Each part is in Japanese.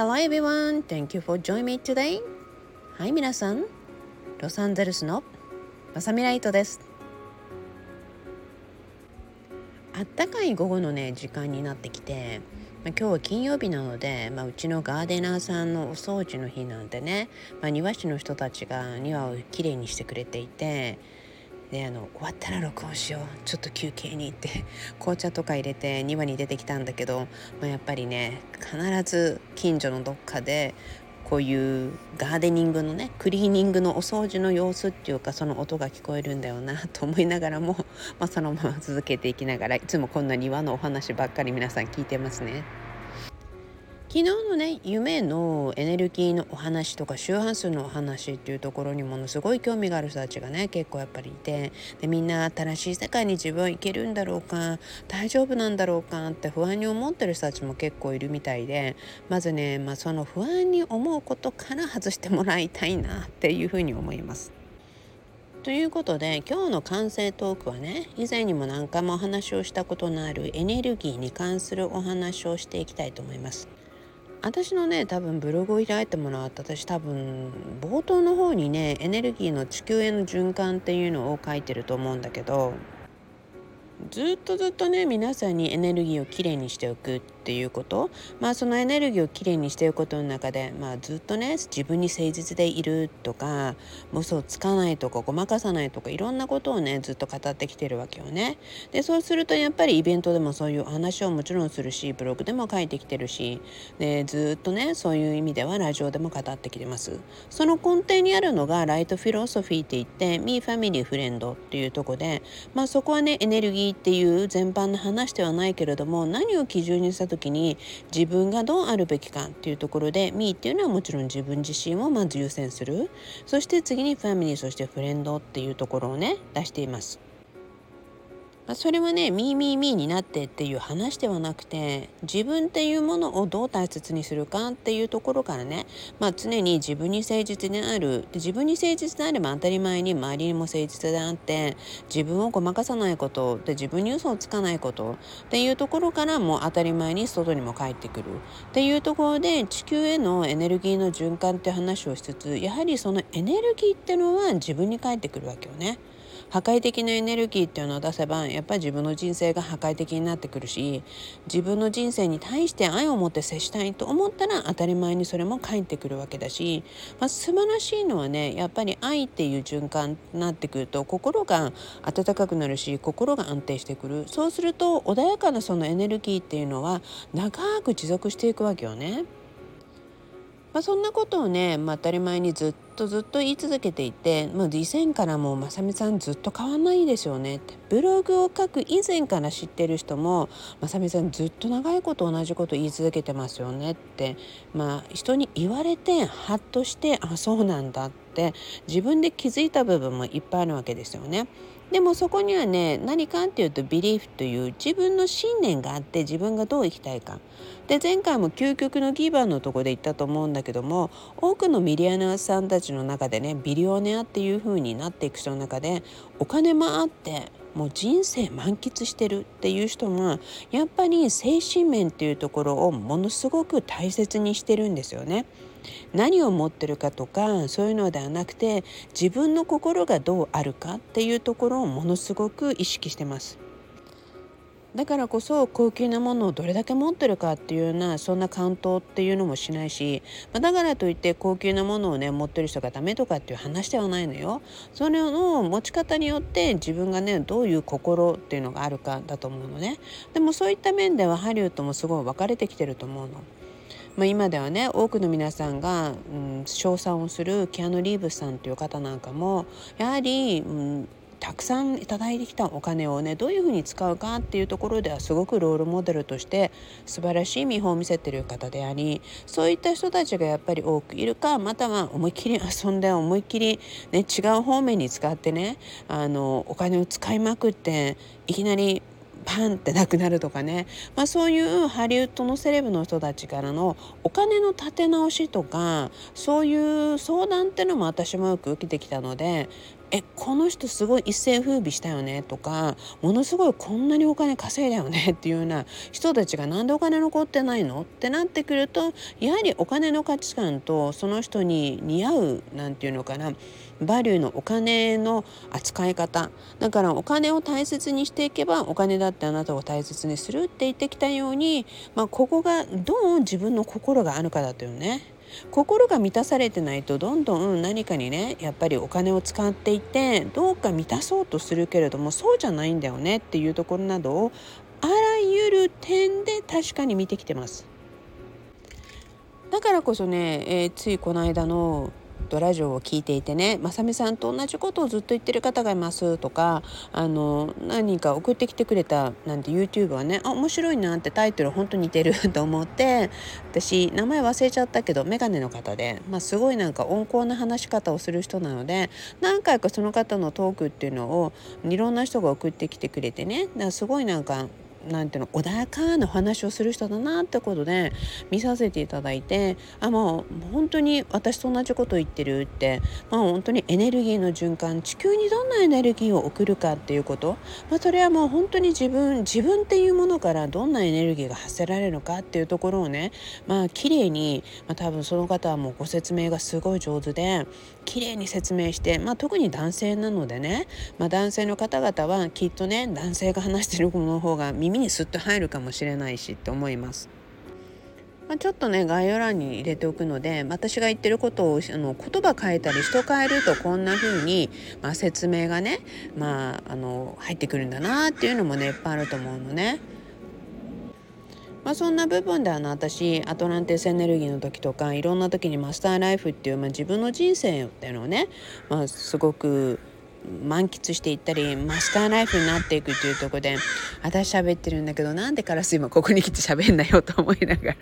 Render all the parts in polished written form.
Hello everyone, thank you for joining me today. はい、皆さん、ロサンゼルスのまさみライトです。あったかい午後のね、時間になってきて、今日は金曜日なので、うちのガーデナーさんのお掃除の日なんでね、庭師の人たちが庭をきれいにしてくれていて、で終わったら録音しよう、ちょっと休憩にって紅茶とか入れて庭に出てきたんだけど、やっぱりね、必ず近所のどっかでこういうガーデニングのね、クリーニングのお掃除の様子っていうか、その音が聞こえるんだよなと思いながらも、そのまま続けていきながら、いつもこんな庭のお話ばっかり皆さん聞いてますね。昨日のね、夢のエネルギーのお話とか周波数のお話っていうところにものすごい興味がある人たちがね、結構やっぱりいて、でみんな新しい世界に自分は行けるんだろうか、大丈夫なんだろうかって不安に思ってる人たちも結構いるみたいで、まずね、その不安に思うことから外してもらいたいなっていうふうに思います。ということで、今日の完成トークはね、以前にも何回もお話をしたことのあるエネルギーに関するお話をしていきたいと思います。私のね、多分ブログを開いてもらった、私多分冒頭の方にね、エネルギーの地球への循環っていうのを書いてると思うんだけど、ずっとね、皆さんにエネルギーをきれいにしておくっていうこと、そのエネルギーをきれいにしておくことの中で、ずっとね、自分に誠実でいるとか、嘘をつかないとか、ごまかさないとか、いろんなことをね、ずっと語ってきてるわけよね。でそうするとやっぱりイベントでもそういう話をもちろんするし、ブログでも書いてきてるし、でずっとね、そういう意味ではラジオでも語ってきてます。その根底にあるのがライトフィロソフィーって言って、ミーファミリーフレンドっていうところで、そこはね、エネルギーっていう全般の話ではないけれども、何を基準にした時に自分がどうあるべきかっていうところで、ミーっていうのはもちろん自分自身をまず優先する。そして次にファミリー、そしてフレンドっていうところをね、出しています。それはね、ミーミーミーになってっていう話ではなくて、自分っていうものをどう大切にするかっていうところからね、常に自分に誠実である。で自分に誠実であれば当たり前に周りにも誠実であって、自分をごまかさないことで、自分に嘘をつかないことっていうところからも当たり前に外にも返ってくるっていうところで、地球へのエネルギーの循環って話をしつつ、やはりそのエネルギーってのは自分に返ってくるわけよね。破壊的なエネルギーっていうのを出せば、やっぱり自分の人生が破壊的になってくるし、自分の人生に対して愛を持って接したいと思ったら当たり前にそれも返ってくるわけだし、素晴らしいのはね、やっぱり愛っていう循環になってくると、心が温かくなるし、心が安定してくる。そうすると穏やかなそのエネルギーっていうのは長く持続していくわけよね。そんなことをね、当たり前にずっと言い続けていて、以前からもまさみさんずっと変わんないですよねって、ブログを書く以前から知ってる人も、まさみさんずっと長いこと同じこと言い続けてますよねって、人に言われてハッとして、あ、そうなんだって自分で気づいた部分もいっぱいあるわけですよね。でもそこにはね、何かっていうとビリーフという自分の信念があって、自分がどう生きたいかで、前回も究極のギバーのところで言ったと思うんだけども、多くのミリオネアさんたちの中でね、ビリオネアっていう風になっていく人の中で、お金もあってもう人生満喫してるっていう人が、やっぱり精神面っていうところをものすごく大切にしてるんですよね。何を持ってるかとかそういうのではなくて、自分の心がどうあるかっていうところをものすごく意識してます。だからこそ高級なものをどれだけ持ってるかっていうような、そんなカウントっていうのもしないし、だからといって高級なものをね持ってる人がダメとかっていう話ではないのよ。それの持ち方によって自分がねどういう心っていうのがあるかだと思うのね。でもそういった面ではハリウッドもすごい分かれてきてると思うの。今ではね、多くの皆さんが、称賛をするキアヌ・リーブスさんという方なんかも、やはり、たくさんいただいてきたお金をねどういうふうに使うかっていうところではすごくロールモデルとして素晴らしい見本を見せている方であり、そういった人たちがやっぱり多くいるか、または思いっきり遊んで思いっきり、違う方面に使ってね、お金を使いまくっていきなりパンってなくなるとかね、そういうハリウッドのセレブの人たちからのお金の立て直しとか、そういう相談ってのも私もよく受けてきたので、 この人すごい一世風靡したよねとか、ものすごいこんなにお金稼いだよねっていうような人たちがなんでお金残ってないのってなってくると、やはりお金の価値観とその人に似合うなんていうのかな、バリューのお金の扱い方だから、お金を大切にしていけばお金だってあなたを大切にするって言ってきたように、ここがどう自分の心があるかだとよね。心が満たされてないと、どんどん何かにねやっぱりお金を使っていってどうか満たそうとするけれども、そうじゃないんだよねっていうところなどをあらゆる点で確かに見てきてます。だからこそね、ついこの間のラジオを聞いていてね、まさみさんと同じことをずっと言ってる方がいますとか、何人か送ってきてくれたなんて YouTube はね、面白いなって、タイトル本当に似てると思って、私名前忘れちゃったけどメガネの方で、すごいなんか温厚な話し方をする人なので、何回かその方のトークっていうのをいろんな人が送ってきてくれてね、だからすごいなんかなんていうの、穏やかなお話をする人だなってことで見させていただいて、もう本当に私と同じこと言ってるって、本当にエネルギーの循環、地球にどんなエネルギーを送るかっていうこと、それはもう本当に自分っていうものからどんなエネルギーが発せられるのかっていうところをね、綺麗に、多分その方はもうご説明がすごい上手で綺麗に説明して、特に男性なのでね、男性の方々はきっとね、男性が話してるものの方が耳にスッと入るかもしれないしって思います。ちょっとね概要欄に入れておくので、私が言ってることを言葉変えたり人変えるとこんな風に、説明がね、入ってくるんだなっていうのもねいっぱいあると思うのね。そんな部分で私アトランティスエネルギーの時とかいろんな時にマスターライフっていう、自分の人生っていうのをね、すごく満喫していったりマスターライフになっていくっていうところで、私喋ってるんだけどなんでカラス今ここに来て喋んなよと思いながら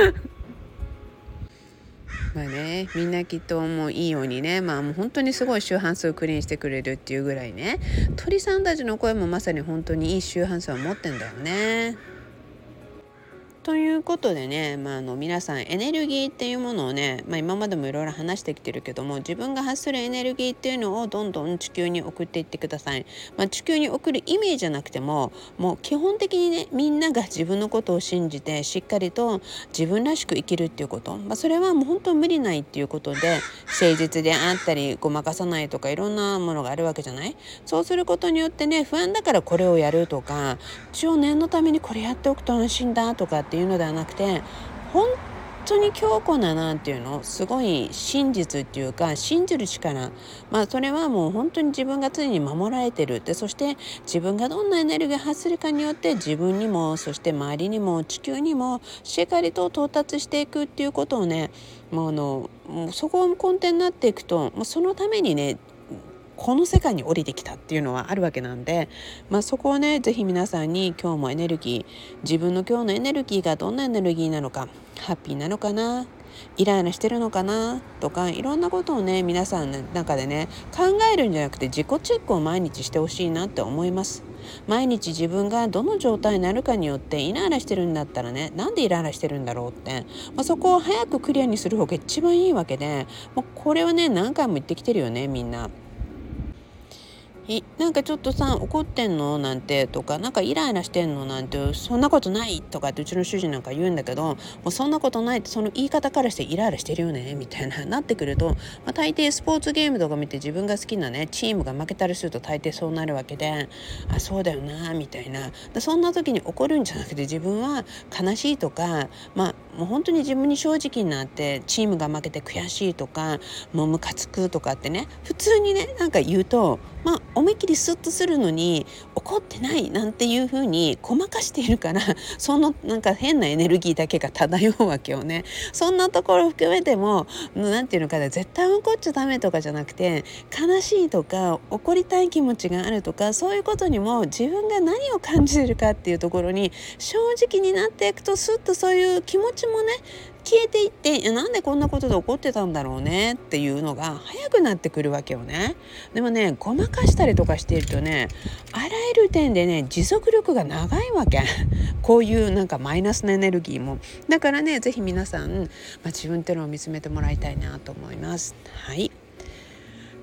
みんなきっともういいようにね、もう本当にすごい周波数をクリーンしてくれるっていうぐらいね、鳥さんたちの声もまさに本当にいい周波数を持ってんだよね。ということでね、皆さんエネルギーっていうものをね、今までもいろいろ話してきてるけども、自分が発するエネルギーっていうのをどんどん地球に送っていってください。地球に送るイメージじゃなくても、もう基本的にね、みんなが自分のことを信じてしっかりと自分らしく生きるっていうこと、それはもう本当無理ないっていうことで、誠実であったりごまかさないとかいろんなものがあるわけじゃない。そうすることによってね、不安だからこれをやるとか、一応念のためにこれやっておくと安心だとかっていうのではなくて、本当に強固ななんていうの、すごい真実っていうか信じる力、それはもう本当に自分が常に守られてる。でそして自分がどんなエネルギーを発するかによって自分にもそして周りにも地球にもしっかりと到達していくっていうことをね、もうそこを根底になっていくと、そのためにねこの世界に降りてきたっていうのはあるわけなんで、そこをねぜひ皆さんに今日もエネルギー、自分の今日のエネルギーがどんなエネルギーなのか、ハッピーなのかな、イライラしてるのかなとか、いろんなことをね皆さんの中でね考えるんじゃなくて自己チェックを毎日してほしいなって思います。毎日自分がどの状態になるかによって、イライラしてるんだったらね、なんでイライラしてるんだろうって、そこを早くクリアにする方が一番いいわけで、これはね何回も言ってきてるよねみんな。なんかちょっとさ怒ってんのなんてとか、なんかイライラしてんのなんて、そんなことないとかってうちの主人なんか言うんだけど、もうそんなことないって、その言い方からしてイライラしてるよねみたいななってくると、大抵スポーツゲームとか見て自分が好きなねチームが負けたりすると大抵そうなるわけで、そうだよなみたいな。そんな時に怒るんじゃなくて、自分は悲しいとか、もう本当に自分に正直になって、チームが負けて悔しいとかもうムカつくとかってね普通にねなんか言うと、思いっきりスッとするのに怒ってないなんていう風にごまかしているから、そのなんか変なエネルギーだけが漂うわけよね。そんなところ含めてもなんていうのかな、絶対怒っちゃダメとかじゃなくて、悲しいとか怒りたい気持ちがあるとか、そういうことにも自分が何を感じてるかっていうところに正直になっていくと、スッとそういう気持ちもね消えていって、なんでこんなことで怒ってたんだろうねっていうのが早くなってくるわけよね。でもねごまかしたりとかしているとね、あらゆる点でね持続力が長いわけこういうなんかマイナスのエネルギーも。だからねぜひ皆さん、自分っていうのを見つめてもらいたいなと思います。はい、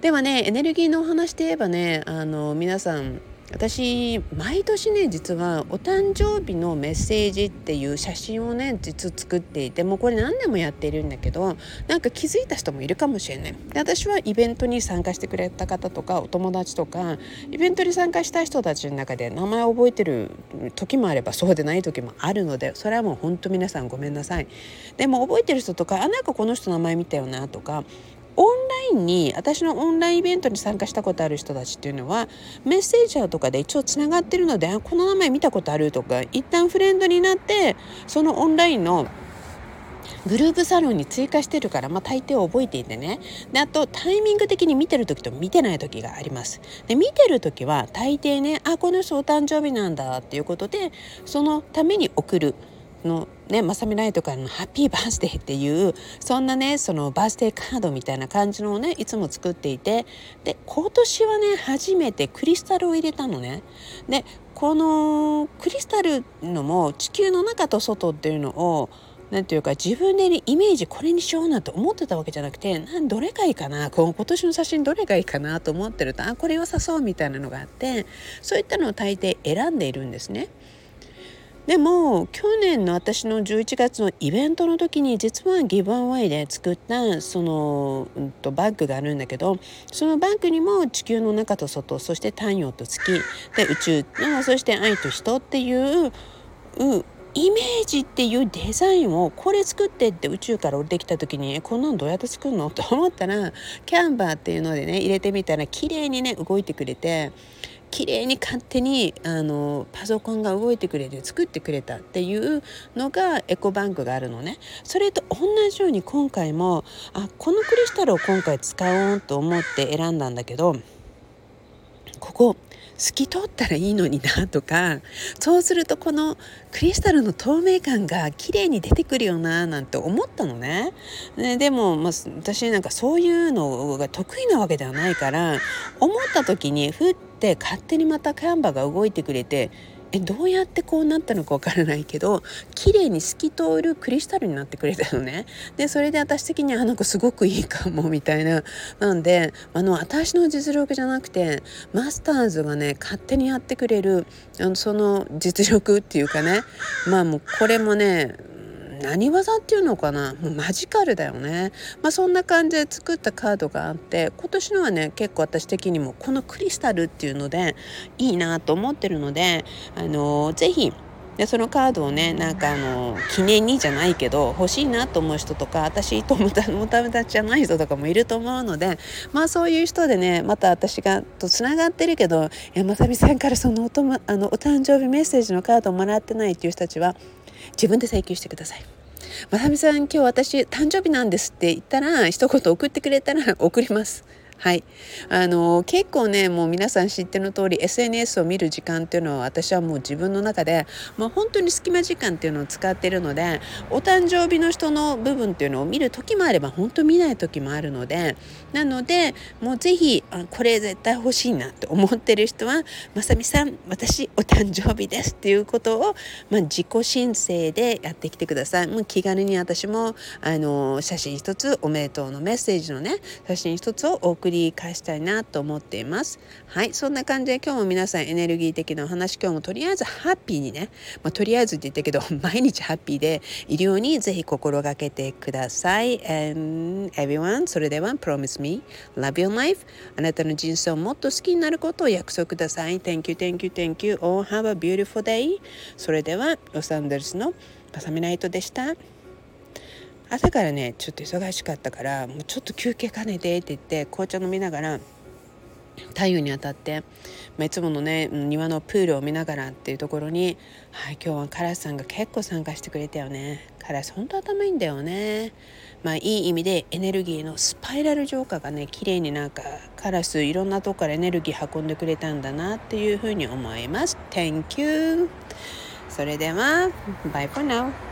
ではね、エネルギーのお話で言えばね、皆さん、私毎年ね、実はお誕生日のメッセージっていう写真をね、実作っていて、もうこれ何年もやっているんだけど、なんか気づいた人もいるかもしれない。で、私はイベントに参加してくれた方とかお友達とか、イベントに参加した人たちの中で名前を覚えてる時もあればそうでない時もあるので、それはもう本当皆さんごめんなさい。でも覚えてる人とか、なんかこの人名前見たよなとか、オンラインに私のオンラインイベントに参加したことある人たちっていうのはメッセージャーとかで一応つながってるので、この名前見たことあるとか、一旦フレンドになってそのオンラインのグループサロンに追加してるから、大抵覚えていてね。で、あとタイミング的に見てる時と見てない時があります。で、見てる時は大抵ね、この人お誕生日なんだっていうことで、そのために送るのね、まさみライトからのハッピーバースデーっていうそんなね、そのバースデーカードみたいな感じのをね、いつも作っていて、で今年はね、初めてクリスタルを入れたのね。で、このクリスタルのも地球の中と外っていうのをなんていうか、自分で、ね、イメージこれにしようなんて思ってたわけじゃなくて、どれがいいかな、今年の写真どれがいいかなと思ってると、これ良さそうみたいなのがあって、そういったのを大抵選んでいるんですね。でも去年の私の11月のイベントの時に、実はギブアンワイで作ったその、バッグがあるんだけど、そのバッグにも地球の中と外、そして太陽と月で宇宙、そして愛と人っていうイメージっていうデザインをこれ作ってって宇宙から降りてきた時に、こんなんどうやって作るのと思ったら、キャンバーっていうのでね、入れてみたら綺麗にね動いてくれて、綺麗に勝手にパソコンが動いてくれて作ってくれたっていうのがエコバンクがあるのね。それと同じように今回もこのクリスタルを今回使おうと思って選んだんだけど、ここ透き通ったらいいのになとか、そうするとこのクリスタルの透明感が綺麗に出てくるよななんて思ったのね。でも、私なんかそういうのが得意なわけではないから、思った時にふって勝手にまたキャンバーが動いてくれて、どうやってこうなったのかわからないけど、綺麗に透き通るクリスタルになってくれたのね。でそれで私的になんかすごくいいかもみたいな。なんで私の実力じゃなくてマスターズがね勝手にやってくれるその実力っていうかね、もうこれもね、何技っていうのかな、もうマジカルだよね。そんな感じで作ったカードがあって、今年のはね結構私的にもこのクリスタルっていうのでいいなと思ってるので、ぜひでそのカードをね、記念にじゃないけど欲しいなと思う人とか、私ともためたちじゃない人とかもいると思うので、そういう人でね、また私がとつながってるけど、まさみさんからそのお誕生日メッセージのカードをもらってないっていう人たちは自分で請求してください。まさみさん、今日私誕生日なんですって言ったら、一言送ってくれたら送ります。はい、結構ね、もう皆さん知っての通り SNS を見る時間っていうのは、私はもう自分の中で本当に隙間時間っていうのを使っているので、お誕生日の人の部分っていうのを見る時もあれば本当見ない時もあるので、なのでもうぜひこれ絶対欲しいなと思ってる人は、まさみさん私お誕生日ですっていうことを、自己申請でやってきてください。もう気軽に私も写真一つ、おめでとうのメッセージのね写真一つをお送り返したいなと思っています。はい、そんな感じで今日も皆さんエネルギー的なお話、今日もとりあえずハッピーにね、とりあえずって言ったけど毎日ハッピーでいるようにぜひ心がけてください。And everyone、 それでは Promise me love your life、 あなたの人生をもっと好きになることを約束ください。 Thank you, thank you, thank you. All have a beautiful day。 それではロサンゼルスのパサミナイトでした。朝からねちょっと忙しかったから、もうちょっと休憩兼ねてって言って紅茶飲みながら太陽に当たって、いつものね庭のプールを見ながらっていうところに、今日はカラスさんが結構参加してくれたよね。カラス本当頭いいんだよね。いい意味でエネルギーのスパイラル浄化がね綺麗にカラスいろんなとこからエネルギー運んでくれたんだなっていうふうに思います。 Thank you。 それでは Bye for now。